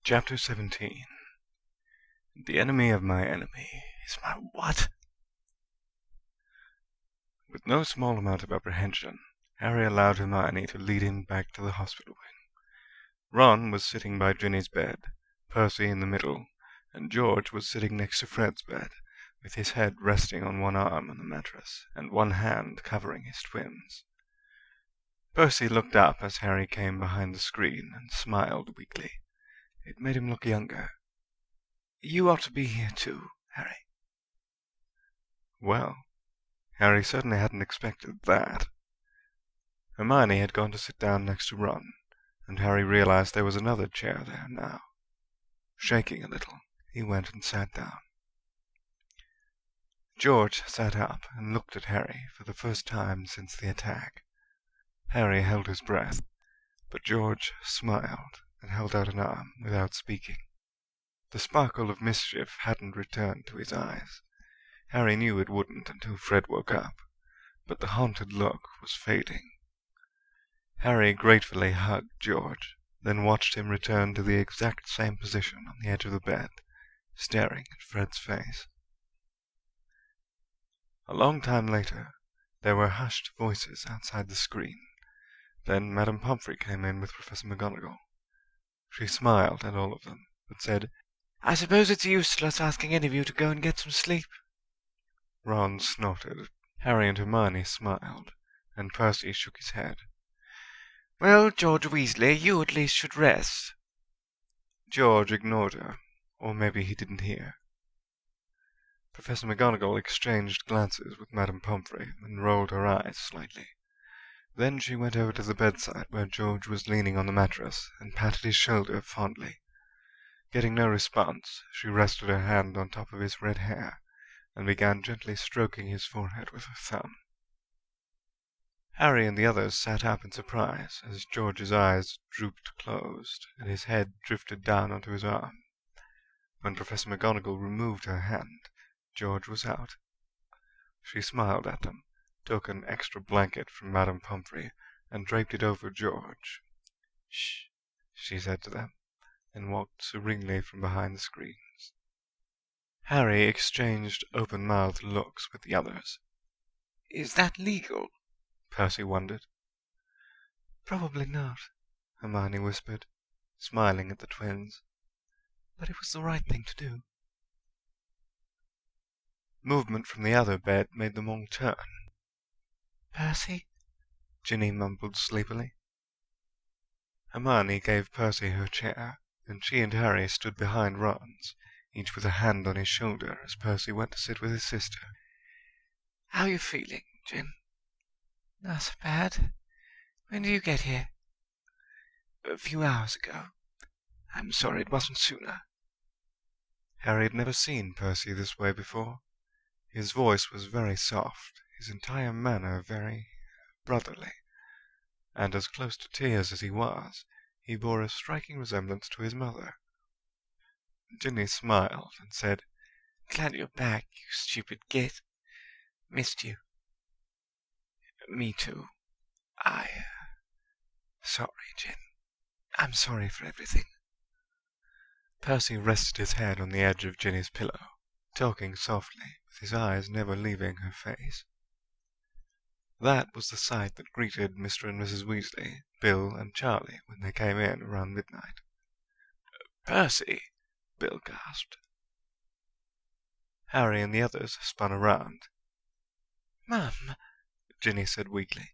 Chapter 17. The enemy of my enemy is my what? With no small amount of apprehension, Harry allowed Hermione to lead him back to the hospital wing. Ron was sitting by Ginny's bed, Percy in the middle, and George was sitting next to Fred's bed, with his head resting on one arm on the mattress, and one hand covering his twins. Percy looked up as Harry came behind the screen, and smiled weakly. It made him look younger. "You ought to be here too, Harry." Well, Harry certainly hadn't expected that. Hermione had gone to sit down next to Ron, and Harry realized there was another chair there now. Shaking a little, he went and sat down. George sat up and looked at Harry for the first time since the attack. Harry held his breath, but George smiled and held out an arm without speaking. The sparkle of mischief hadn't returned to his eyes. Harry knew it wouldn't until Fred woke up, but the haunted look was fading. Harry gratefully hugged George, then watched him return to the exact same position on the edge of the bed, staring at Fred's face. A long time later, there were hushed voices outside the screen. Then Madame Pomfrey came in with Professor McGonagall. She smiled at all of them, but said, "I suppose it's useless asking any of you to go and get some sleep." Ron snorted. Harry and Hermione smiled, and Percy shook his head. "Well, George Weasley, you at least should rest." George ignored her, or maybe he didn't hear. Professor McGonagall exchanged glances with Madame Pomfrey and rolled her eyes slightly. Then she went over to the bedside where George was leaning on the mattress and patted his shoulder fondly. Getting no response, she rested her hand on top of his red hair and began gently stroking his forehead with her thumb. Harry and the others sat up in surprise as George's eyes drooped closed and his head drifted down onto his arm. When Professor McGonagall removed her hand, George was out. She smiled at them, took an extra blanket from Madame Pomfrey, and draped it over George. "Shh," she said to them, and walked serenely from behind the screens. Harry exchanged open-mouthed looks with the others. "Is that legal?" Percy wondered. "Probably not," Hermione whispered, smiling at the twins. "But it was the right thing to do." Movement from the other bed made them all turn. "Percy?" Ginny mumbled sleepily. Hermione gave Percy her chair, and she and Harry stood behind Ron's, each with a hand on his shoulder as Percy went to sit with his sister. "How are you feeling, Gin?" "Not so bad. When did you get here?" "A few hours ago. I'm sorry it wasn't sooner." Harry had never seen Percy this way before. His voice was very soft, his entire manner very brotherly, and as close to tears as he was, he bore a striking resemblance to his mother. Ginny smiled and said, "Glad you're back, you stupid git. Missed you." "Me too. Sorry, Gin. I'm sorry for everything." Percy rested his head on the edge of Ginny's pillow, talking softly, with his eyes never leaving her face. That was the sight that greeted Mr. and Mrs. Weasley, Bill, and Charlie when they came in around midnight. "Percy!" Bill gasped. Harry and the others spun around. "Mum," Ginny said weakly.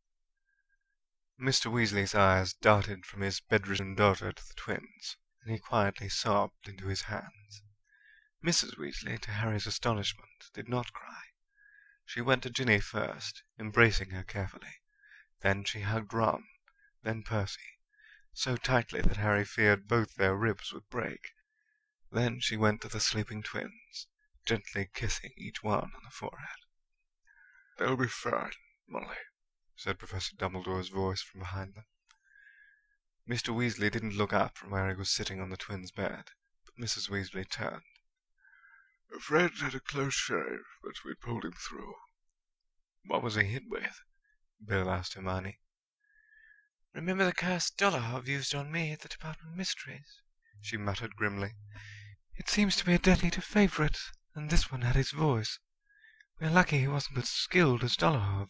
Mr. Weasley's eyes darted from his bedridden daughter to the twins, and he quietly sobbed into his hands. Mrs. Weasley, to Harry's astonishment, did not cry. She went to Ginny first, embracing her carefully. Then she hugged Ron, then Percy, so tightly that Harry feared both their ribs would break. Then she went to the sleeping twins, gently kissing each one on the forehead. "They'll be fine, Molly," said Professor Dumbledore's voice from behind them. Mr. Weasley didn't look up from where he was sitting on the twins' bed, but Mrs. Weasley turned. "Fred had a close shave, but we pulled him through." "What was he hit with?" Bill asked Hermione. "Remember the cursed Dolohov used on me at the Department of Mysteries?" she muttered grimly. "It seems to be a Death Eater favourite, and this one had his voice. We're lucky he wasn't as skilled as Dolohov."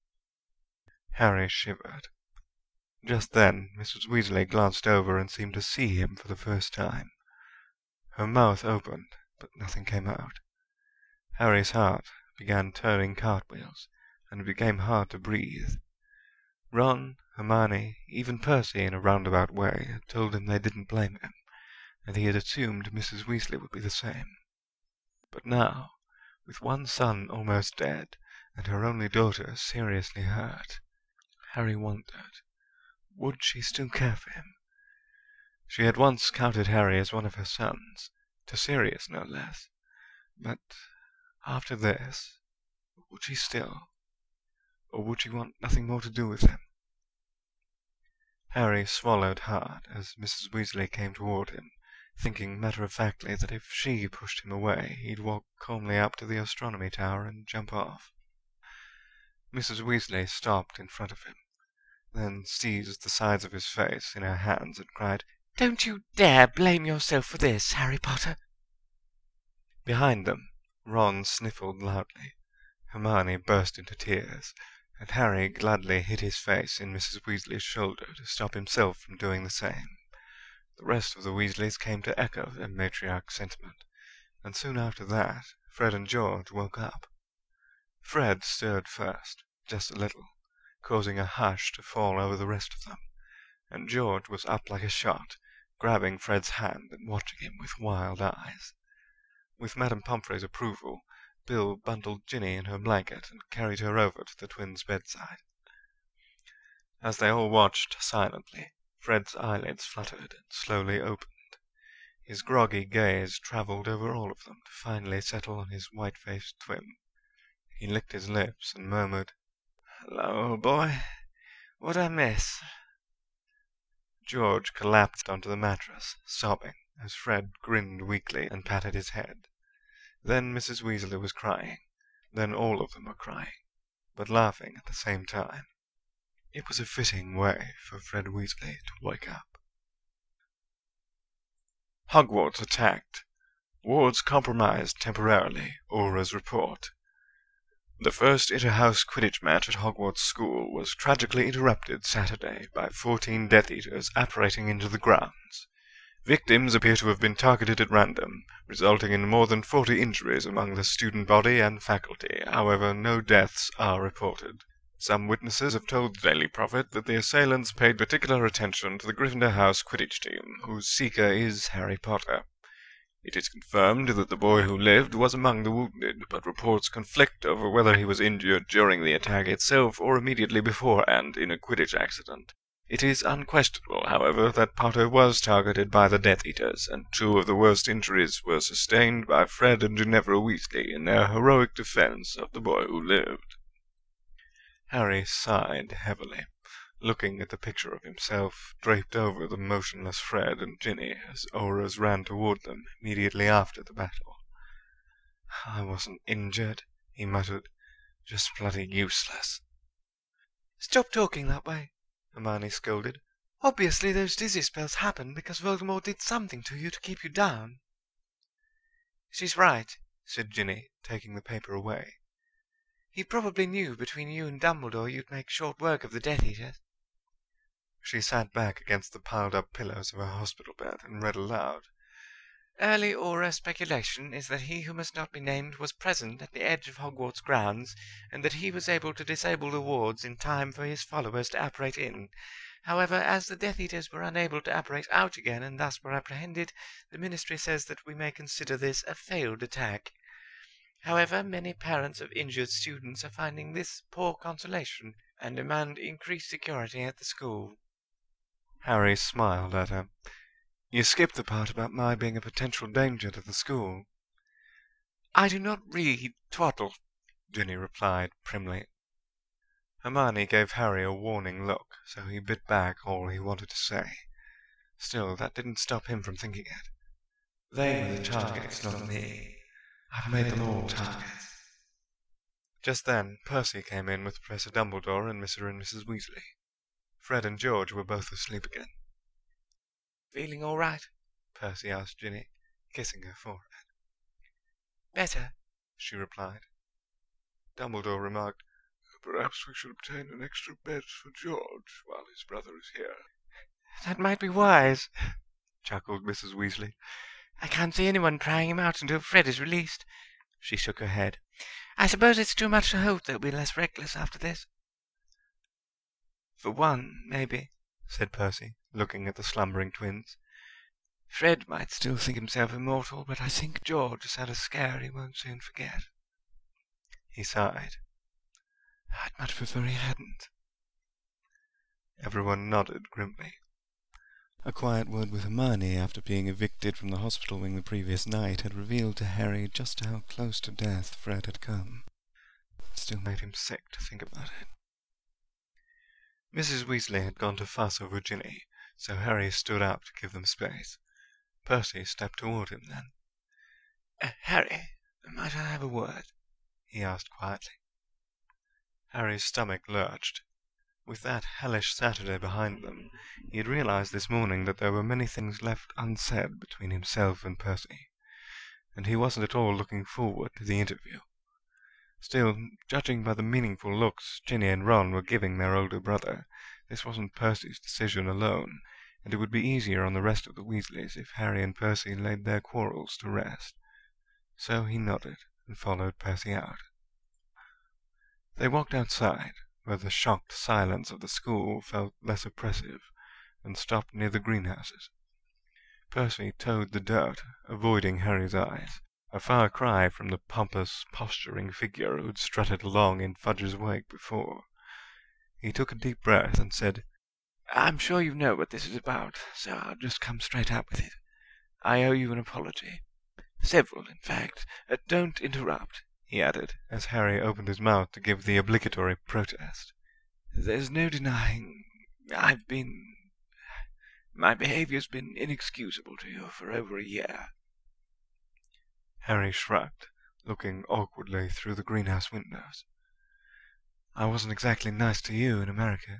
Harry shivered. Just then Mrs. Weasley glanced over and seemed to see him for the first time. Her mouth opened, but nothing came out. Harry's heart began turning cartwheels, and it became hard to breathe. Ron, Hermione, even Percy in a roundabout way, had told him they didn't blame him, and he had assumed Mrs. Weasley would be the same. But now, with one son almost dead, and her only daughter seriously hurt, Harry wondered, would she still care for him? She had once counted Harry as one of her sons, to Sirius no less, but after this, would she still? Or would she want nothing more to do with him? Harry swallowed hard as Mrs. Weasley came toward him, thinking matter-of-factly that if she pushed him away, he'd walk calmly up to the astronomy tower and jump off. Mrs. Weasley stopped in front of him, then seized the sides of his face in her hands and cried, "Don't you dare blame yourself for this, Harry Potter!" Behind them, Ron sniffled loudly. Hermione burst into tears, and Harry gladly hid his face in Mrs. Weasley's shoulder to stop himself from doing the same. The rest of the Weasleys came to echo their matriarch's sentiment, and soon after that Fred and George woke up. Fred stirred first, just a little, causing a hush to fall over the rest of them, and George was up like a shot, grabbing Fred's hand and watching him with wild eyes. With Madame Pomfrey's approval, Bill bundled Ginny in her blanket and carried her over to the twins' bedside. As they all watched silently, Fred's eyelids fluttered and slowly opened. His groggy gaze travelled over all of them to finally settle on his white-faced twin. He licked his lips and murmured, "Hello, old boy. What'd I miss?" George collapsed onto the mattress, sobbing, as Fred grinned weakly and patted his head. Then Mrs. Weasley was crying. Then all of them were crying, but laughing at the same time. It was a fitting way for Fred Weasley to wake up. Hogwarts attacked. Wards compromised temporarily. Auror's report. The first inter-house Quidditch match at Hogwarts School was tragically interrupted Saturday by 14 Death Eaters apparating into the grounds. Victims appear to have been targeted at random, resulting in more than 40 injuries among the student body and faculty. However, no deaths are reported. Some witnesses have told the Daily Prophet that the assailants paid particular attention to the Gryffindor House Quidditch team, whose seeker is Harry Potter. It is confirmed that the boy who lived was among the wounded, but reports conflict over whether he was injured during the attack itself or immediately beforehand in a Quidditch accident. It is unquestionable, however, that Potter was targeted by the Death Eaters, and 2 of the worst injuries were sustained by Fred and Ginevra Weasley in their heroic defense of the boy who lived. Harry sighed heavily, looking at the picture of himself draped over the motionless Fred and Ginny as Aurors ran toward them immediately after the battle. "I wasn't injured," he muttered. "Just bloody useless." "Stop talking that way," Hermione scolded. "Obviously those dizzy spells happened because Voldemort did something to you to keep you down." "She's right," said Ginny, taking the paper away. "He probably knew between you and Dumbledore you'd make short work of the Death Eaters." She sat back against the piled-up pillows of her hospital bed and read aloud. "Early Auror speculation is that he who must not be named was present at the edge of Hogwarts grounds, and that he was able to disable the wards in time for his followers to apparate in. However, as the Death Eaters were unable to apparate out again and thus were apprehended, the Ministry says that we may consider this a failed attack. However, many parents of injured students are finding this poor consolation and demand increased security at the school." Harry smiled at her. "You skipped the part about my being a potential danger to the school." "I do not read twaddle," Ginny replied primly. Hermione gave Harry a warning look, so he bit back all he wanted to say. Still, that didn't stop him from thinking it. They were the targets, not me. I've made them all targets. Just then, Percy came in with Professor Dumbledore and Mr. and Mrs. Weasley. Fred and George were both asleep again. "Feeling all right?" Percy asked Ginny, kissing her forehead. Better, she replied. Dumbledore remarked, "Perhaps we should obtain an extra bed for George while his brother is here." "That might be wise," chuckled Mrs. Weasley. "I can't see anyone trying him out until Fred is released." She shook her head. "I suppose it's too much to hope they'll be less reckless after this." "For one, maybe," said Percy, looking at the slumbering twins. "Fred might still think himself immortal, but I think George has had a scare he won't soon forget." He sighed. "I'd much prefer he hadn't." Everyone nodded grimly. A quiet word with Hermione after being evicted from the hospital wing the previous night had revealed to Harry just how close to death Fred had come. It still made him sick to think about it. Mrs. Weasley had gone to fuss over Ginny, so Harry stood up to give them space. Percy stepped toward him then. "Harry, might I have a word?" he asked quietly. Harry's stomach lurched. With that hellish Saturday behind them, he had realized this morning that there were many things left unsaid between himself and Percy, and he wasn't at all looking forward to the interview. Still, judging by the meaningful looks Ginny and Ron were giving their older brother, this wasn't Percy's decision alone, and it would be easier on the rest of the Weasleys if Harry and Percy laid their quarrels to rest. So he nodded and followed Percy out. They walked outside, where the shocked silence of the school felt less oppressive, and stopped near the greenhouses. Percy toed the dirt, avoiding Harry's eyes, a far cry from the pompous, posturing figure who had strutted along in Fudge's wake before. He took a deep breath and said, "I'm sure you know what this is about, so I'll just come straight out with it. I owe you an apology. Several, in fact. Don't interrupt," he added, as Harry opened his mouth to give the obligatory protest. "There's no denying my behavior's been inexcusable to you for over a year." Harry shrugged, looking awkwardly through the greenhouse windows. "I wasn't exactly nice to you in America."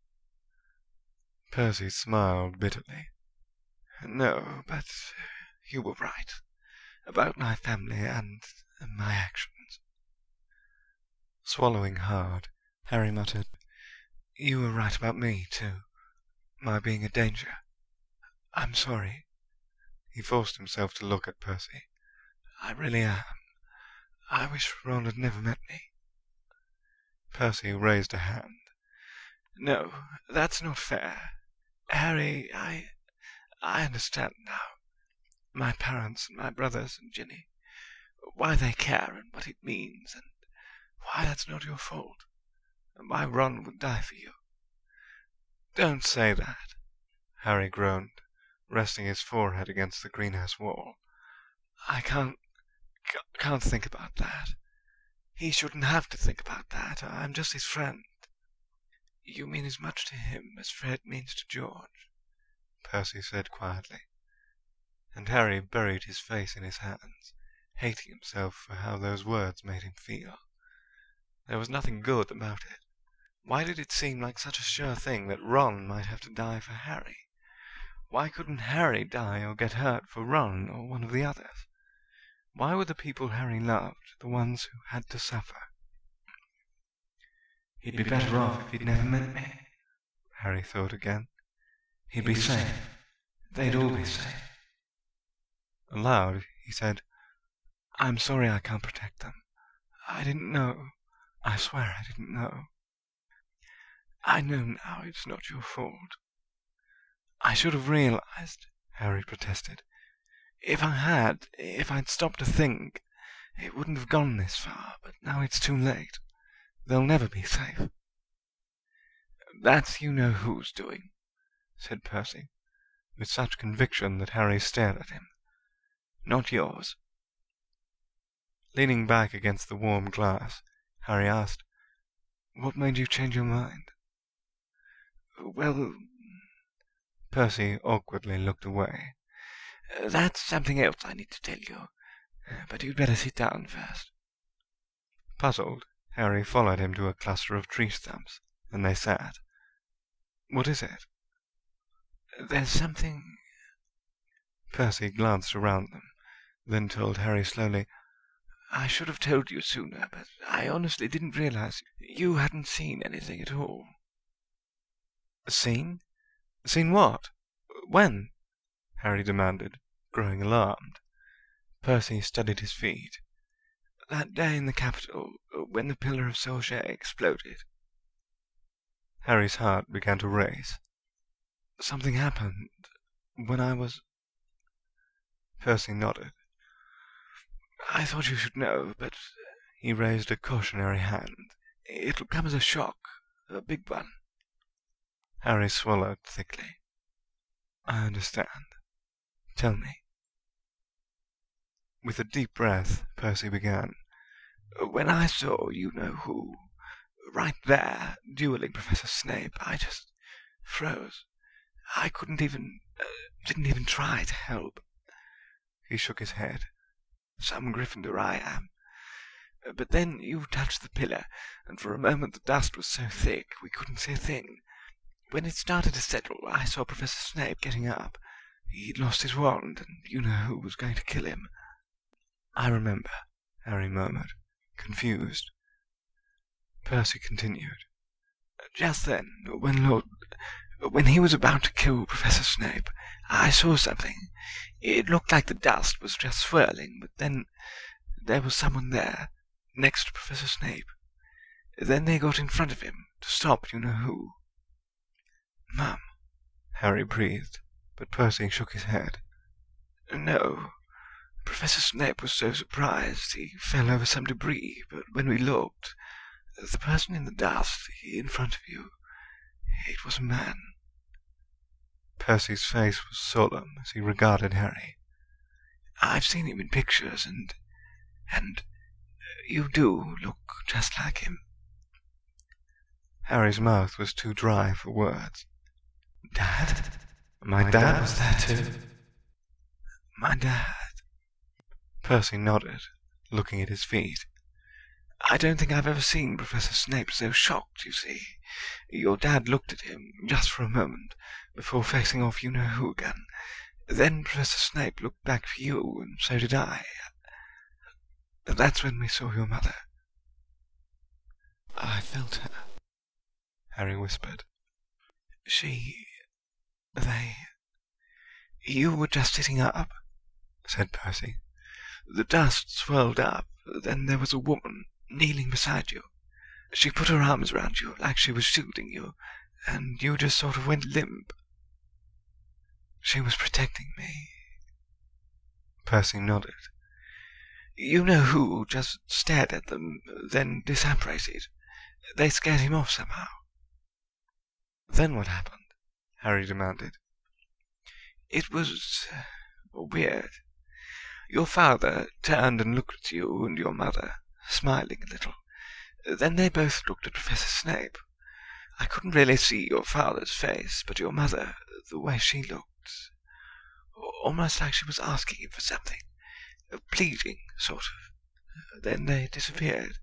Percy smiled bitterly. "No, but you were right. About my family and my actions." Swallowing hard, Harry muttered, "You were right about me, too. My being a danger. I'm sorry." He forced himself to look at Percy. "I really am. I wish Ron had never met me." Percy raised a hand. "No, that's not fair. Harry, I understand now. My parents and my brothers and Ginny. Why they care and what it means, and why that's not your fault, and why Ron would die for you." "Don't say that," Harry groaned, resting his forehead against the greenhouse wall. "I can't think about that. He shouldn't have to think about that. I'm just his friend." "You mean as much to him as Fred means to George," Percy said quietly. And Harry buried his face in his hands, hating himself for how those words made him feel. There was nothing good about it. Why did it seem like such a sure thing that Ron might have to die for Harry? Why couldn't Harry die or get hurt for Ron or one of the others? Why were the people Harry loved the ones who had to suffer? "He'd be better off if he'd never met me," Harry thought again. "He'd be safe. They'd all be safe." Aloud, he said, "I'm sorry I can't protect them. I didn't know. I swear I didn't know." "I know now it's not your fault." "I should have realized," Harry protested. If I'd stopped to think, it wouldn't have gone this far, but now it's too late. They'll never be safe." "That's you-know-who's doing," said Percy, with such conviction that Harry stared at him. "Not yours." Leaning back against the warm glass, Harry asked, "What made you change your mind?" "Well," Percy awkwardly looked away. "That's something else I need to tell you. But you'd better sit down first." Puzzled, Harry followed him to a cluster of tree stumps, and they sat. "What is it?" "There's something Percy glanced around them, then told Harry slowly, "I should have told you sooner, but I honestly didn't realize you hadn't seen anything at all." "Seen? Seen what? When?" Harry demanded, growing alarmed. Percy studied his feet. "That day in the Capitol, when the Pillar of Soldier exploded." Harry's heart began to race. "Something happened when I was—" Percy nodded. "I thought you should know, but—" He raised a cautionary hand. "It'll come as a shock, a big one." Harry swallowed thickly. "I understand. Tell me." With a deep breath, Percy began. "When I saw you-know-who, right there, dueling Professor Snape, I just froze. I didn't even try to help." He shook his head. "Some Gryffindor I am. But then you touched the pillar, and for a moment the dust was so thick we couldn't see a thing. When it started to settle, I saw Professor Snape getting up. He'd lost his wand, and you-know-who was going to kill him." "I remember," Harry murmured, confused. Percy continued. "Just then, when he was about to kill Professor Snape, I saw something. It looked like the dust was just swirling, but then there was someone there, next to Professor Snape. Then they got in front of him to stop you-know-who." "Mum," Harry breathed, but Percy shook his head. "No. Professor Snape was so surprised he fell over some debris, but when we looked, the person in the dust in front of you, it was a man." Percy's face was solemn as he regarded Harry. "I've seen him in pictures, and you do look just like him." Harry's mouth was too dry for words. "Dad? My dad was there too." "My dad." Percy nodded, looking at his feet. "I don't think I've ever seen Professor Snape so shocked, you see. Your dad looked at him, just for a moment, before facing off you-know-who again. Then Professor Snape looked back for you, and so did I. That's when we saw your mother." "I felt her," Harry whispered. You were just sitting up," said Percy. "The dust swirled up, then there was a woman kneeling beside you. She put her arms around you like she was shielding you, and you just sort of went limp. She was protecting me." Percy nodded. You-know-who just stared at them, then disapparated. They scared him off somehow." "Then what happened?" Harry demanded. "It was weird. Your father turned and looked at you and your mother, smiling a little. Then they both looked at Professor Snape. I couldn't really see your father's face, but your mother, the way she looked, almost like she was asking him for something, pleading, sort of. Then they disappeared."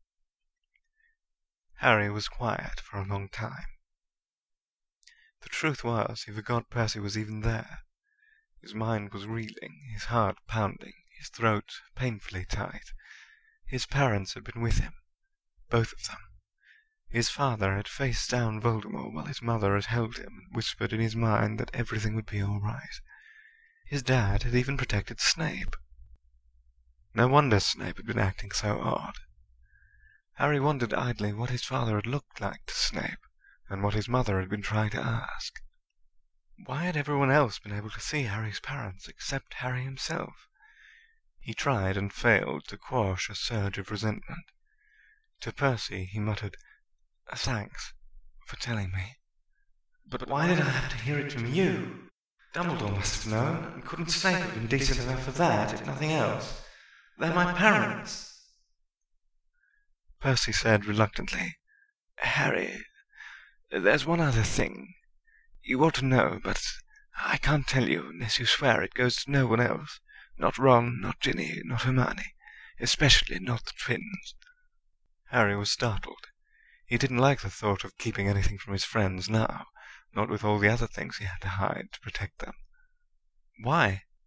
Harry was quiet for a long time. The truth was, he forgot Percy was even there. His mind was reeling, his heart pounding, his throat painfully tight. His parents had been with him, both of them. His father had faced down Voldemort while his mother had held him and whispered in his mind that everything would be all right. His dad had even protected Snape. No wonder Snape had been acting so odd. Harry wondered idly what his father had looked like to Snape, and what his mother had been trying to ask. Why had everyone else been able to see Harry's parents except Harry himself? He tried and failed to quash a surge of resentment. To Percy he muttered, "Thanks for telling me. But why did I have to hear it from you? Dumbledore must have known, and couldn't Snape have been decent enough for that, if nothing else? They're my parents." Percy said reluctantly, "Harry, there's one other thing. You ought to know, but I can't tell you unless you swear it goes to no one else. Not Ron, not Ginny, not Hermione. Especially not the twins." Harry was startled. He didn't like the thought of keeping anything from his friends now, not with all the other things he had to hide to protect them. "Why?"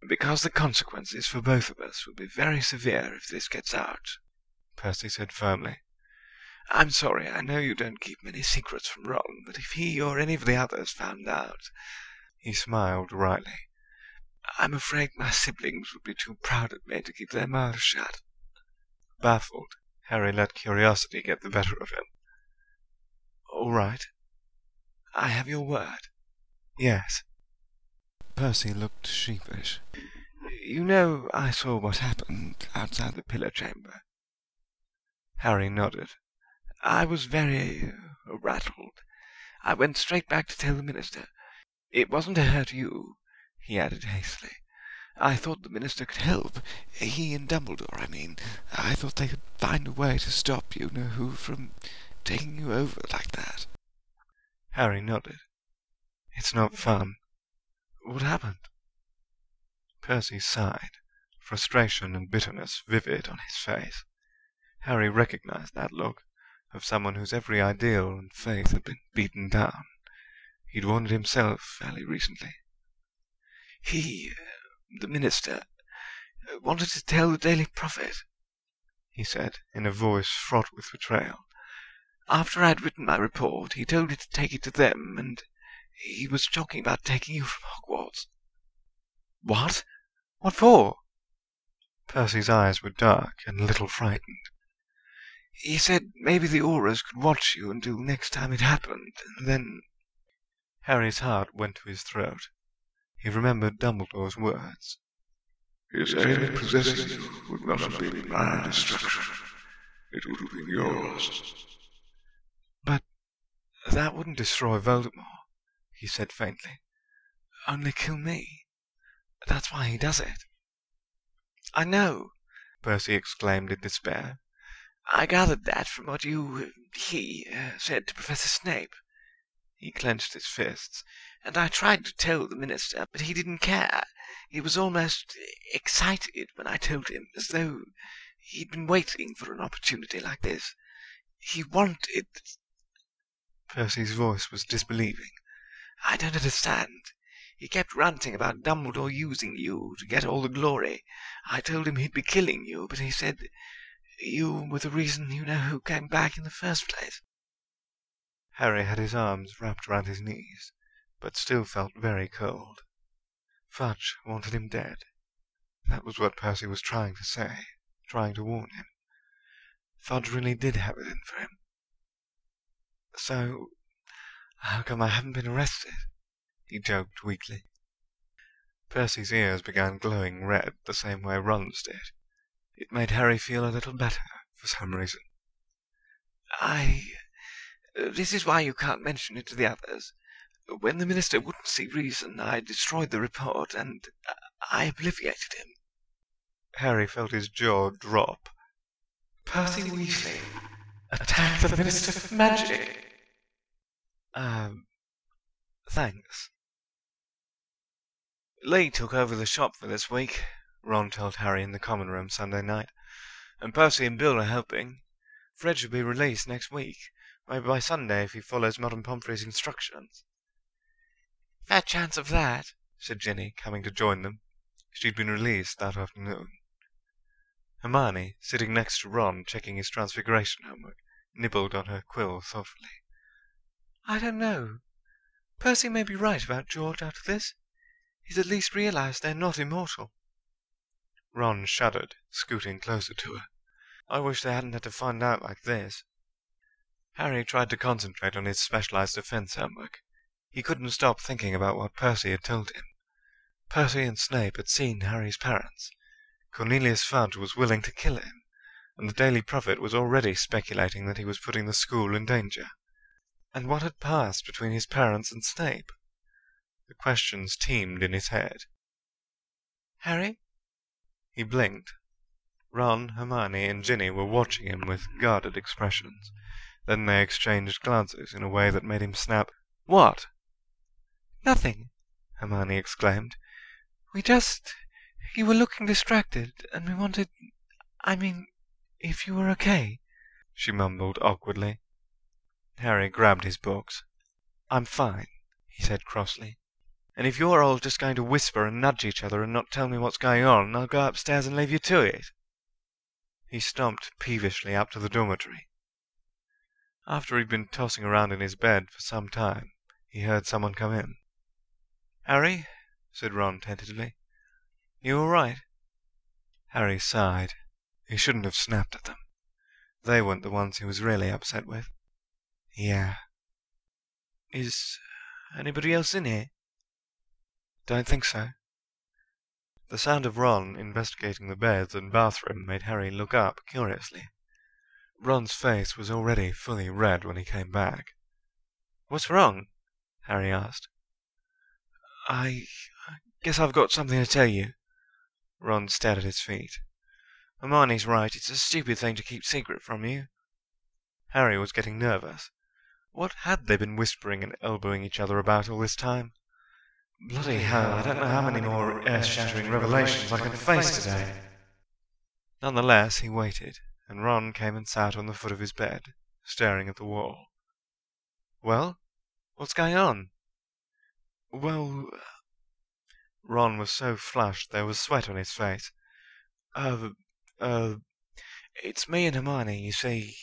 "Because the consequences for both of us will be very severe if this gets out," Percy said firmly. "I'm sorry, I know you don't keep many secrets from Ron, but if he or any of the others found out—" He smiled wryly. "I'm afraid my siblings would be too proud of me to keep their mouths shut." Baffled, Harry let curiosity get the better of him. "All right. I have your word." "Yes." Percy looked sheepish. "You know I saw what happened outside the pillar chamber?" Harry nodded. "I was very rattled. I went straight back to tell the minister. It wasn't to hurt you," he added hastily. "I thought the minister could help. He and Dumbledore, I mean. I thought they could find a way to stop you-know-who from taking you over like that." Harry nodded. "It's not fun. What happened?" Percy sighed, frustration and bitterness vivid on his face. Harry recognized that look, of someone whose every ideal and faith had been beaten down. He'd worn it himself fairly recently. "The minister, wanted to tell the Daily Prophet," he said, in a voice fraught with betrayal. "After I'd written my report, he told me to take it to them, and he was talking about taking you from Hogwarts." "What? What for?" Percy's eyes were dark and a little frightened. "He said maybe the Aurors could watch you until next time it happened, and then—" Harry's heart went to his throat. He remembered Dumbledore's words. "His aim in possessing you would not have been my destruction. It would have been yours." "But that wouldn't destroy Voldemort," he said faintly. "Only kill me. That's why he does it." "I know," Percy exclaimed in despair. "I gathered that from what he said to Professor Snape." He clenched his fists. "And I tried to tell the minister, but he didn't care. He was almost excited when I told him, as though he'd been waiting for an opportunity like this. He wanted—" Percy's voice was disbelieving. "I don't understand. He kept ranting about Dumbledore using you to get all the glory. I told him he'd be killing you, but he said you were the reason you-know-who came back in the first place." Harry had his arms wrapped round his knees, but still felt very cold. Fudge wanted him dead. That was what Percy was trying to say, trying to warn him. Fudge really did have it in for him. "So, how come I haven't been arrested?" he joked weakly. Percy's ears began glowing red the same way Ron's did. It made Harry feel a little better, for some reason. This is why you can't mention it to the others. When the minister wouldn't see reason, I destroyed the report, and I obliviated him." Harry felt his jaw drop. "Percy Weasley attacked the Minister for Magic!" Thanks." "Lee took over the shop for this week," Ron told Harry in the common room Sunday night. "And Percy and Bill are helping. Fred should be released next week. Maybe by Sunday if he follows Madame Pomfrey's instructions." "Fair chance of that," said Ginny, coming to join them. She'd been released that afternoon. Hermione, sitting next to Ron checking his Transfiguration homework, nibbled on her quill thoughtfully. "I don't know. Percy may be right about George out of this. He's at least realized they're not immortal." Ron shuddered, scooting closer to her. "I wish they hadn't had to find out like this." Harry tried to concentrate on his specialized defense homework. He couldn't stop thinking about what Percy had told him. Percy and Snape had seen Harry's parents. Cornelius Fudge was willing to kill him, and the Daily Prophet was already speculating that he was putting the school in danger. And what had passed between his parents and Snape? The questions teemed in his head. "Harry?" He blinked. Ron, Hermione, and Ginny were watching him with guarded expressions. Then they exchanged glances in a way that made him snap. "What?" "Nothing," Hermione exclaimed. You were looking distracted, and we wanted—I mean, if you were okay," she mumbled awkwardly. Harry grabbed his books. "I'm fine," he said crossly. And if you're all just going to whisper and nudge each other and not tell me what's going on, I'll go upstairs and leave you to it." He stomped peevishly up to the dormitory. After he'd been tossing around in his bed for some time, he heard someone come in. "Harry," said Ron tentatively, "you all right?" Harry sighed. He shouldn't have snapped at them. They weren't the ones he was really upset with. "Yeah." "Is anybody else in here?" "Don't think so." The sound of Ron investigating the beds and bathroom made Harry look up curiously. Ron's face was already fully red when he came back. "What's wrong?" Harry asked. I guess I've got something to tell you." Ron stared at his feet. "Hermione's right. It's a stupid thing to keep secret from you." Harry was getting nervous. What had they been whispering and elbowing each other about all this time? Bloody hell, I don't know how many more earth-shattering revelations I can face today. Nonetheless, he waited, and Ron came and sat on the foot of his bed, staring at the wall. "Well, what's going on?" "Well—" Ron was so flushed there was sweat on his face. It's me and Hermione, you see.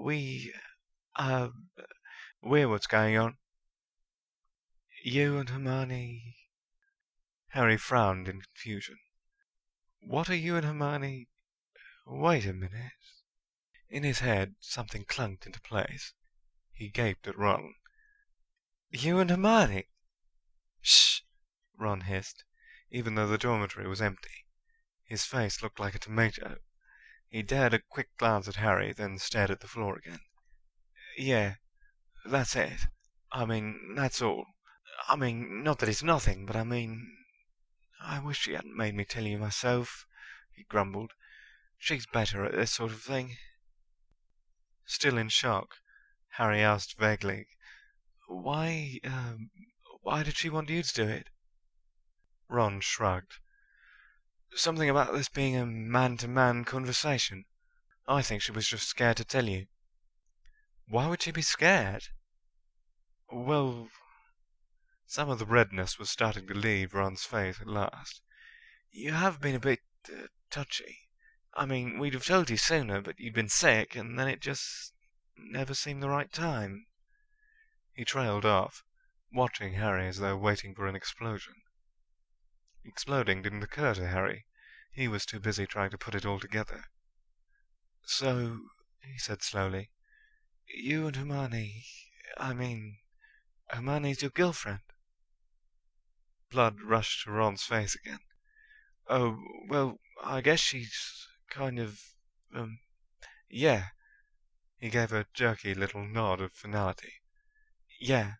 We're what's going on." "You and Hermione—" Harry frowned in confusion. "What are you and Hermione— Wait a minute." In his head something clunked into place. He gaped at Ron. "You and Hermione?" "Shh!" Ron hissed, even though the dormitory was empty. His face looked like a tomato. He dared a quick glance at Harry, then stared at the floor again. "Yeah, that's it. I mean, that's all. I mean, not that it's nothing, but I mean, I wish she hadn't made me tell you myself," he grumbled. "She's better at this sort of thing." Still in shock, Harry asked vaguely, Why did she want you to do it?" Ron shrugged. "Something about this being a man-to-man conversation. I think she was just scared to tell you." "Why would she be scared?" "Well—" Some of the redness was starting to leave Ron's face at last. "You have been a bit touchy. I mean, we'd have told you sooner, but you'd been sick, and then it just never seemed the right time." He trailed off, watching Harry as though waiting for an explosion. Exploding didn't occur to Harry. He was too busy trying to put it all together. "So," he said slowly, "you and Hermione, I mean, Hermione's your girlfriend?" Blood rushed to Ron's face again. "Oh, well, I guess she's kind of, yeah." He gave a jerky little nod of finality. "Yeah."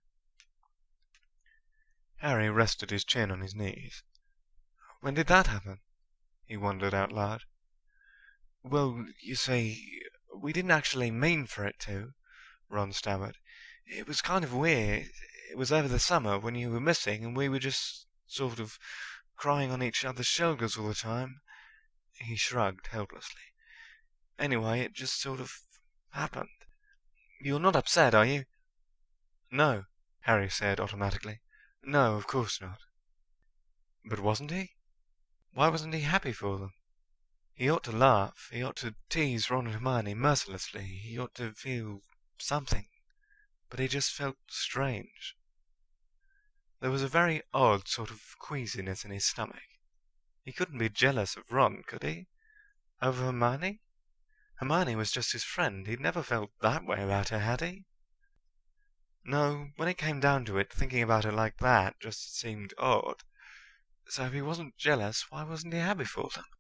Harry rested his chin on his knees. "When did that happen?" he wondered out loud. "Well, you see, we didn't actually mean for it to," Ron stammered. "It was kind of weird. It was over the summer when you were missing, and we were just sort of crying on each other's shoulders all the time." He shrugged helplessly. "Anyway, it just sort of happened. You're not upset, are you?" "No," Harry said automatically. "No, of course not." But wasn't he? Why wasn't he happy for them? He ought to laugh. He ought to tease Ron and Hermione mercilessly. He ought to feel something. But he just felt strange. There was a very odd sort of queasiness in his stomach. He couldn't be jealous of Ron, could he? Over Hermione? Hermione was just his friend. He'd never felt that way about her, had he? No, when it came down to it, thinking about it like that just seemed odd. So if he wasn't jealous, why wasn't he happy for them?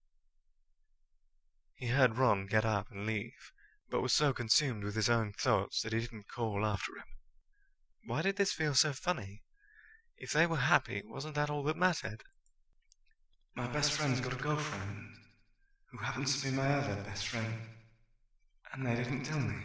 He heard Ron get up and leave, but was so consumed with his own thoughts that he didn't call after him. Why did this feel so funny? If they were happy, wasn't that all that mattered? My best friend's got a girlfriend, who happens to be my other best friend, and they didn't tell me.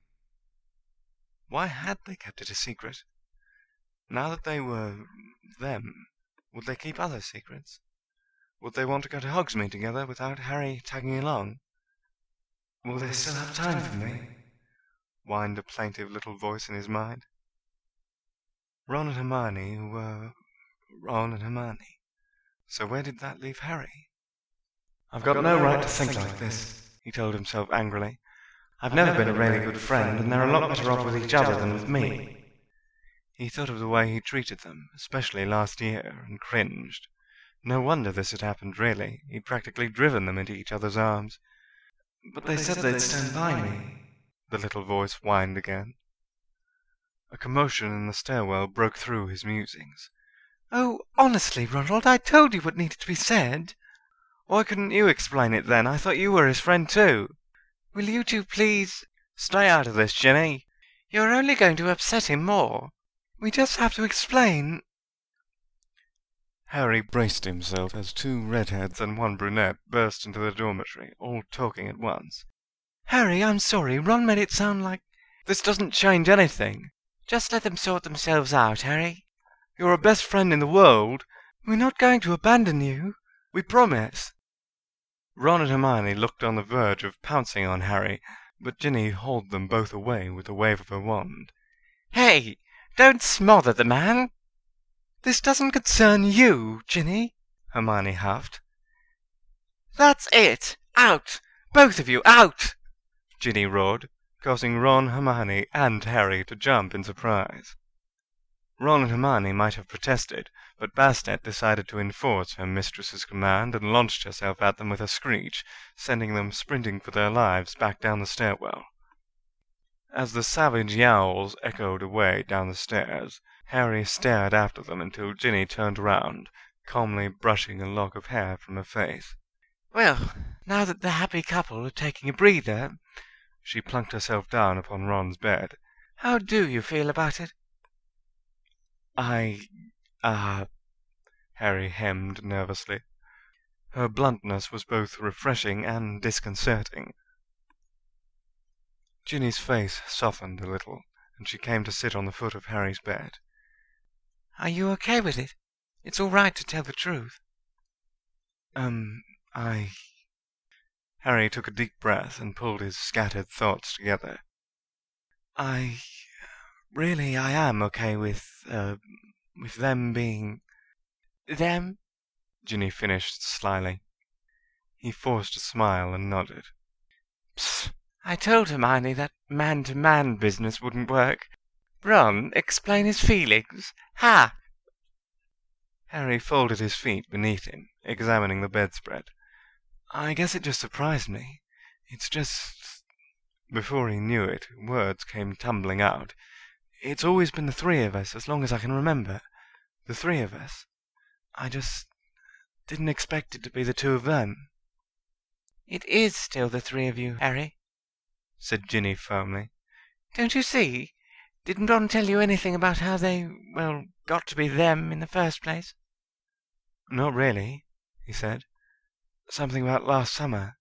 Why had they kept it a secret? Now that they were them, would they keep other secrets? Would they want to go to Hogsmeade together without Harry tagging along? Will they still have time for me? Whined a plaintive little voice in his mind. Ron and Hermione were Ron and Hermione. So where did that leave Harry? "I've got no right to think like this," he told himself angrily. "I've never been a really good friend, and they're a lot better off with each other than with me." He thought of the way he treated them, especially last year, and cringed. No wonder this had happened, really. He'd practically driven them into each other's arms. "But they said they'd stand by me," the little voice whined again. A commotion in the stairwell broke through his musings. "Oh, honestly, Ronald, I told you what needed to be said." "Why couldn't you explain it then? I thought you were his friend too." "Will you two please—" "Stay out of this, Ginny." "You're only going to upset him more. We just have to explain—" Harry braced himself as two redheads and one brunette burst into the dormitory, all talking at once. "Harry, I'm sorry. Ron made it sound like—" "This doesn't change anything." "Just let them sort themselves out, Harry." "You're our best friend in the world." "We're not going to abandon you." "We promise." Ron and Hermione looked on the verge of pouncing on Harry, but Ginny hauled them both away with a wave of her wand. "Hey! Don't smother the man!" "This doesn't concern you, Ginny," Hermione huffed. "That's it! Out! Both of you, out!" Ginny roared, causing Ron, Hermione, and Harry to jump in surprise. Ron and Hermione might have protested, but Bastet decided to enforce her mistress's command and launched herself at them with a screech, sending them sprinting for their lives back down the stairwell. As the savage yowls echoed away down the stairs, Harry stared after them until Ginny turned round, calmly brushing a lock of hair from her face. "Well, now that the happy couple are taking a breather," she plunked herself down upon Ron's bed. "How do you feel about it?" Harry hemmed nervously. Her bluntness was both refreshing and disconcerting. Ginny's face softened a little, and she came to sit on the foot of Harry's bed. "Are you okay with it? It's all right to tell the truth." Harry took a deep breath and pulled his scattered thoughts together. I am okay with them being—" "Them?" Ginny finished slyly. He forced a smile and nodded. "Psst! I told Hermione that man-to-man business wouldn't work. Ron, explain his feelings. Ha!" Harry folded his feet beneath him, examining the bedspread. "I guess it just surprised me. It's just—" Before he knew it, words came tumbling out. "It's always been the three of us, as long as I can remember. The three of us. I just didn't expect it to be the two of them." "It is still the three of you, Harry," said Ginny firmly. "Don't you see? Didn't Ron tell you anything about how they, got to be them in the first place?" "Not really," he said. "Something about last summer."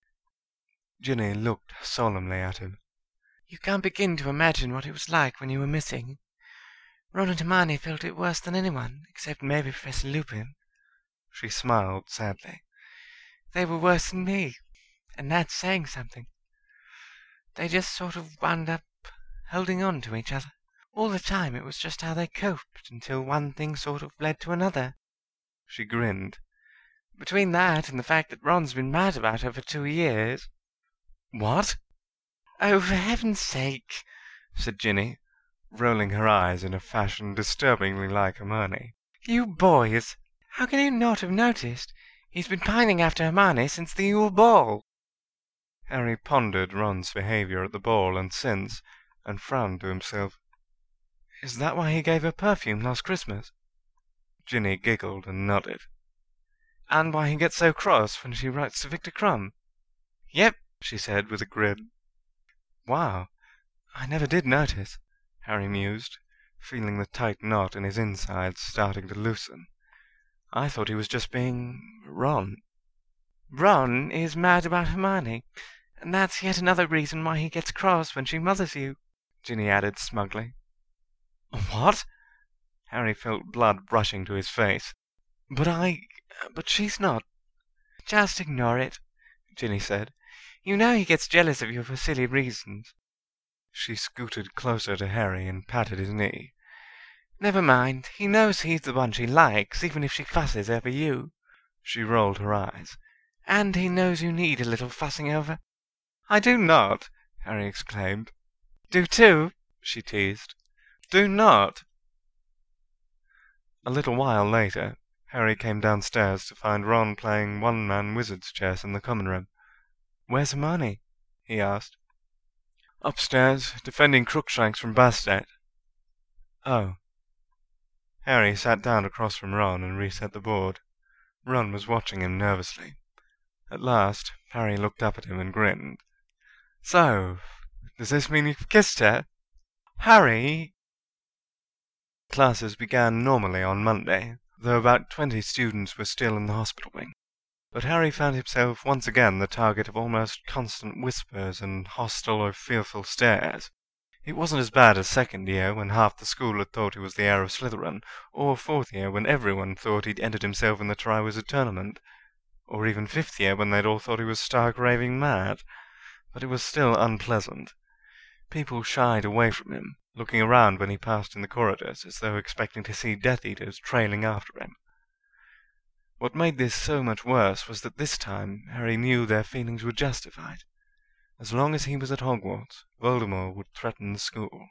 Ginny looked solemnly at him. "You can't begin to imagine what it was like when you were missing. Ron and Hermione felt it worse than anyone, except maybe Professor Lupin." She smiled sadly. "They were worse than me, and that's saying something. They just sort of wound up holding on to each other. All the time it was just how they coped, until one thing sort of led to another." She grinned. "Between that and the fact that Ron's been mad about her for 2 years." "What?" "Oh, for heaven's sake," said Ginny, rolling her eyes in a fashion disturbingly like Hermione. "You boys! How can you not have noticed? He's been pining after Hermione since the Yule Ball." Harry pondered Ron's behavior at the ball and since, and frowned to himself. "Is that why he gave her perfume last Christmas?" Ginny giggled and nodded. "And why he gets so cross when she writes to Victor Crumb?" "Yep," she said with a grin. "Wow, I never did notice," Harry mused, feeling the tight knot in his insides starting to loosen. "I thought he was just being Ron." "Ron is mad about Hermione, and that's yet another reason why he gets cross when she mothers you," Ginny added smugly. "What?" Harry felt blood rushing to his face. But she's not." "Just ignore it," Ginny said. "You know he gets jealous of you for silly reasons." She scooted closer to Harry and patted his knee. Never mind. He knows he's the one she likes, even if she fusses over you." She rolled her eyes. "And he knows you need a little fussing over." "I do not!" Harry exclaimed. "Do too," she teased. "Do not!" A little while later, Harry came downstairs to find Ron playing one-man wizard's chess in the common room. "Where's Hermione?" he asked. "Upstairs, defending Crookshanks from Bastet." "Oh." Harry sat down across from Ron and reset the board. Ron was watching him nervously. At last, Harry looked up at him and grinned. "So, does this mean you've kissed her?" "Harry!" Classes began normally on Monday, though about 20 students were still in the hospital wing. But Harry found himself once again the target of almost constant whispers and hostile or fearful stares. It wasn't as bad as second year, when half the school had thought he was the heir of Slytherin, or fourth year, when everyone thought he'd entered himself in the Triwizard Tournament, or even fifth year, when they'd all thought he was stark raving mad. But it was still unpleasant. People shied away from him, looking around when he passed in the corridors, as though expecting to see Death Eaters trailing after him. What made this so much worse was that this time Harry knew their feelings were justified. As long as he was at Hogwarts, Voldemort would threaten the school.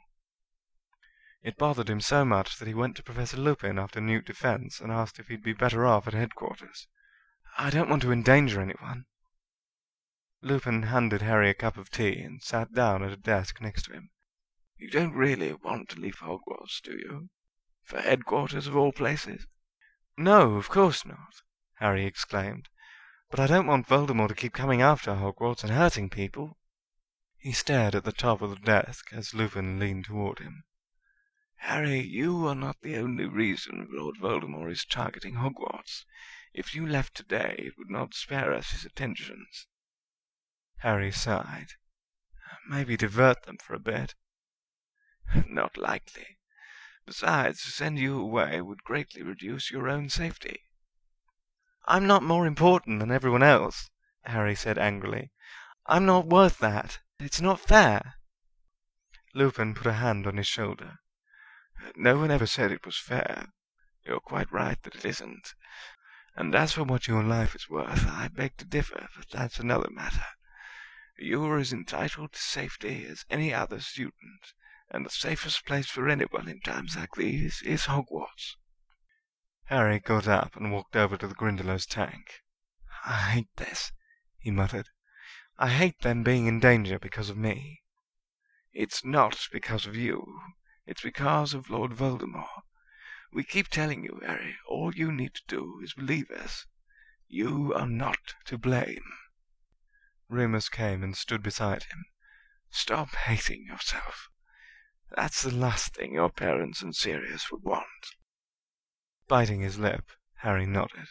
It bothered him so much that he went to Professor Lupin after Newt Defence and asked if he'd be better off at headquarters. "I don't want to endanger anyone." Lupin handed Harry a cup of tea and sat down at a desk next to him. "You don't really want to leave Hogwarts, do you? For headquarters of all places?" "No, of course not," Harry exclaimed. "But I don't want Voldemort to keep coming after Hogwarts and hurting people." He stared at the top of the desk as Lupin leaned toward him. "Harry, you are not the only reason Lord Voldemort is targeting Hogwarts. If you left today, it would not spare us his attentions." Harry sighed. "Maybe divert them for a bit." "Not likely. Besides, to send you away would greatly reduce your own safety." "I'm not more important than everyone else," Harry said angrily. "I'm not worth that. It's not fair." Lupin put a hand on his shoulder. "No one ever said it was fair. You're quite right that it isn't. And as for what your life is worth, I beg to differ, but that's another matter. You are as entitled to safety as any other student, and the safest place for anyone in times like these is Hogwarts." Harry got up and walked over to the Grindylows tank. "I hate this," he muttered. "I hate them being in danger because of me." "It's not because of you. It's because of Lord Voldemort. We keep telling you, Harry, all you need to do is believe us. You are not to blame." Remus came and stood beside him. "Stop hating yourself. That's the last thing your parents and Sirius would want." Biting his lip, Harry nodded.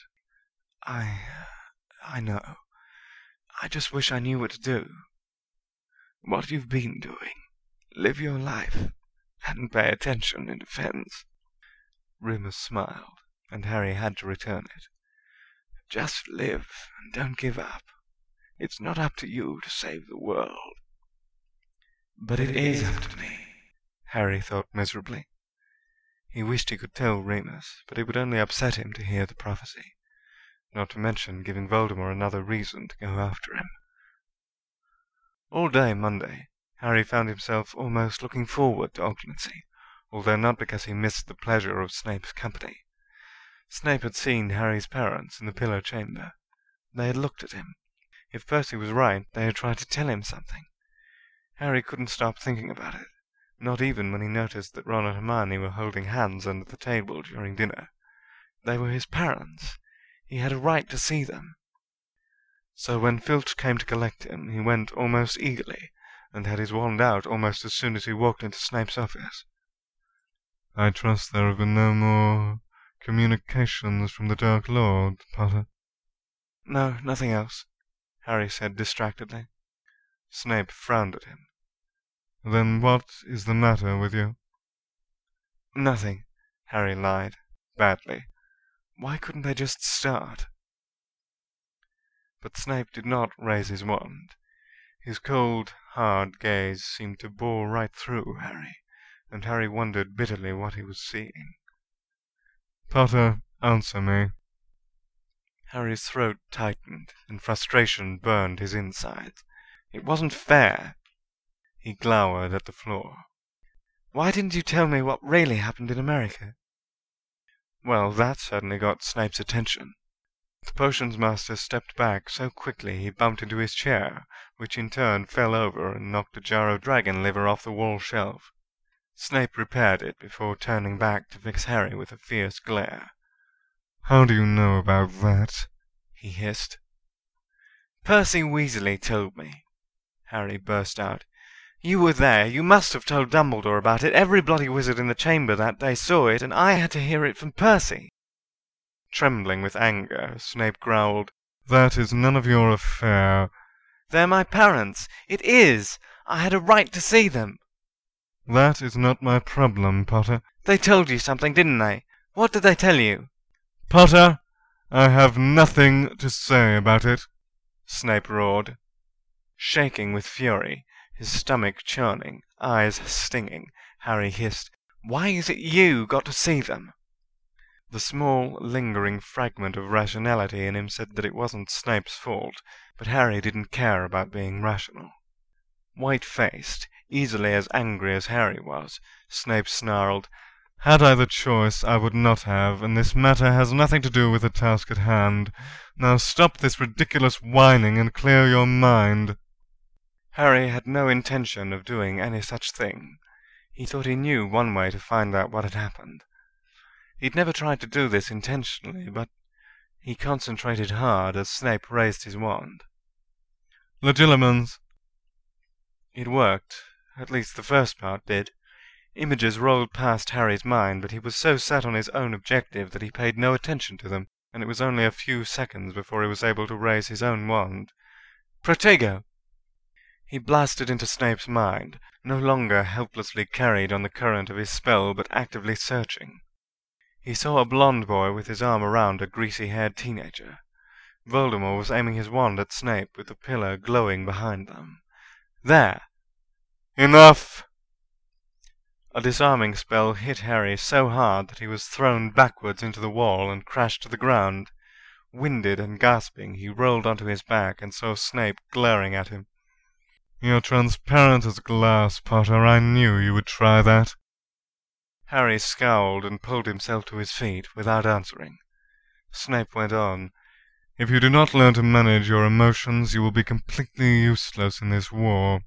I know. I just wish I knew what to do." "What you've been doing. Live your life, and pay attention in defense." Remus smiled, and Harry had to return it. "Just live, and don't give up. It's not up to you to save the world." "But it is up to me," Harry thought miserably. He wished he could tell Remus, but it would only upset him to hear the prophecy, not to mention giving Voldemort another reason to go after him. All day Monday, Harry found himself almost looking forward to Occlumency, although not because he missed the pleasure of Snape's company. Snape had seen Harry's parents in the Pillar Chamber. They had looked at him. If Percy was right, they had tried to tell him something. Harry couldn't stop thinking about it, not even when he noticed that Ron and Hermione were holding hands under the table during dinner. They were his parents. He had a right to see them. So when Filch came to collect him, he went almost eagerly, and had his wand out almost as soon as he walked into Snape's office. "I trust there have been no more communications from the Dark Lord, Potter?" "No, nothing else," Harry said distractedly. Snape frowned at him. "Then what is the matter with you?" "Nothing," Harry lied, badly. "Why couldn't they just start?" But Snape did not raise his wand. His cold, hard gaze seemed to bore right through Harry, and Harry wondered bitterly what he was seeing. "Potter, answer me." Harry's throat tightened, and frustration burned his insides. It wasn't fair. He glowered at the floor. "Why didn't you tell me what really happened in America?" Well, that certainly got Snape's attention. The potions master stepped back so quickly he bumped into his chair, which in turn fell over and knocked a jar of dragon liver off the wall shelf. Snape repaired it before turning back to fix Harry with a fierce glare. "How do you know about that?" he hissed. "Percy Weasley told me," Harry burst out. "You were there. You must have told Dumbledore about it. Every bloody wizard in the chamber that day saw it, and I had to hear it from Percy." Trembling with anger, Snape growled, "That is none of your affair." "They're my parents. It is. I had a right to see them." "That is not my problem, Potter." "They told you something, didn't they? What did they tell you?" "Potter, I have nothing to say about it," Snape roared. Shaking with fury, his stomach churning, eyes stinging, Harry hissed, "Why is it you got to see them?" The small, lingering fragment of rationality in him said that it wasn't Snape's fault, but Harry didn't care about being rational. White-faced, easily as angry as Harry was, Snape snarled, "Had I the choice, I would not have, and this matter has nothing to do with the task at hand. Now stop this ridiculous whining and clear your mind." Harry had no intention of doing any such thing. He thought he knew one way to find out what had happened. He'd never tried to do this intentionally, but he concentrated hard as Snape raised his wand. "Legilimens." It worked. At least the first part did. Images rolled past Harry's mind, but he was so set on his own objective that he paid no attention to them, and it was only a few seconds before he was able to raise his own wand. "Protego!" He blasted into Snape's mind, no longer helplessly carried on the current of his spell, but actively searching. He saw a blond boy with his arm around a greasy-haired teenager. Voldemort was aiming his wand at Snape, with the pillar glowing behind them. "There!" "Enough!" A disarming spell hit Harry so hard that he was thrown backwards into the wall and crashed to the ground. Winded and gasping, he rolled onto his back and saw Snape glaring at him. "You're transparent as glass, Potter. I knew you would try that." Harry scowled and pulled himself to his feet without answering. Snape went on, "If you do not learn to manage your emotions, you will be completely useless in this war.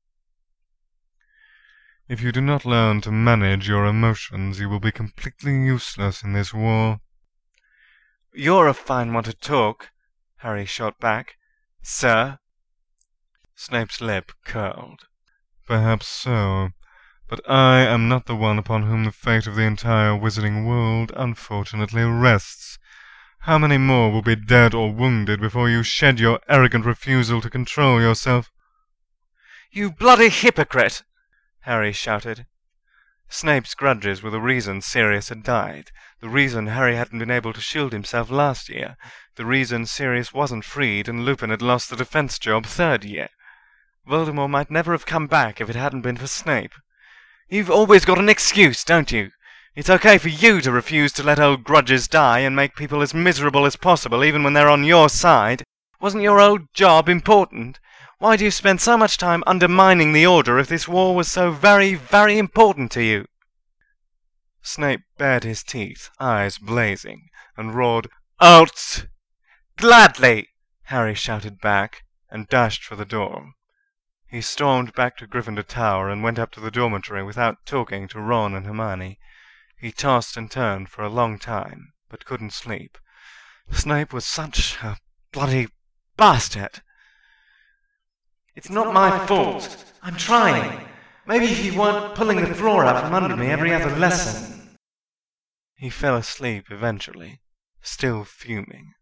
If you do not learn to manage your emotions, you will be completely useless in this war." "You're a fine one to talk," Harry shot back. "Sir." Snape's lip curled. "Perhaps so. But I am not the one upon whom the fate of the entire wizarding world unfortunately rests. How many more will be dead or wounded before you shed your arrogant refusal to control yourself?" "You bloody hypocrite!" Harry shouted. Snape's grudges were the reason Sirius had died, the reason Harry hadn't been able to shield himself last year, the reason Sirius wasn't freed and Lupin had lost the defense job third year. Voldemort might never have come back if it hadn't been for Snape. You've always got an excuse, don't you? It's okay for you to refuse to let old grudges die and make people as miserable as possible even when they're on your side. Wasn't your old job important? Why do you spend so much time undermining the Order if this war was so very, very important to you?" Snape bared his teeth, eyes blazing, and roared, "Out!" "Gladly!" Harry shouted back, and dashed for the door. He stormed back to Gryffindor Tower and went up to the dormitory without talking to Ron and Hermione. He tossed and turned for a long time, but couldn't sleep. Snape was such a bloody bastard. "It's not my fault. I'm trying. Maybe if you weren't pulling the floor out from under me every other lesson." He fell asleep eventually, still fuming.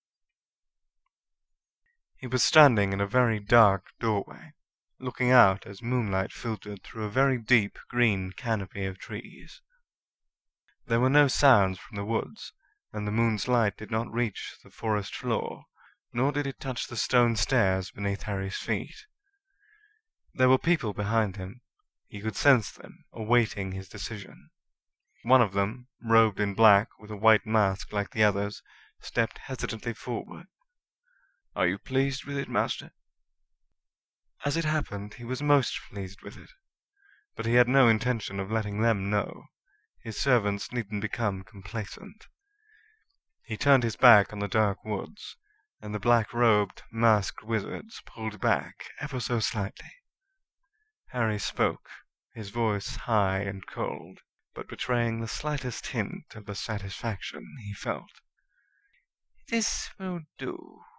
He was standing in a very dark doorway, looking out as moonlight filtered through a very deep green canopy of trees. There were no sounds from the woods, and the moon's light did not reach the forest floor, nor did it touch the stone stairs beneath Harry's feet. There were people behind him. He could sense them, awaiting his decision. One of them, robed in black with a white mask like the others, stepped hesitantly forward. "Are you pleased with it, master?" As it happened, he was most pleased with it. But he had no intention of letting them know. His servants needn't become complacent. He turned his back on the dark woods, and the black-robed, masked wizards pulled back ever so slightly. Harry spoke, his voice high and cold, but betraying the slightest hint of the satisfaction he felt. "This will do.